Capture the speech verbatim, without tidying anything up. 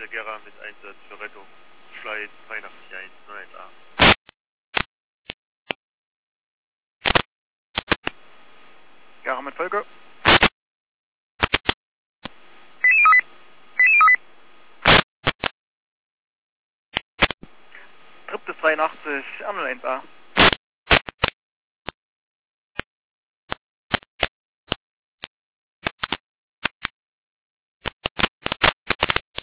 der Gera mit Einsatz für Rettung. Flight dreiundachtzig eins null eins A. Gera mit Folge. Trip des zweiundachtzig null eins A.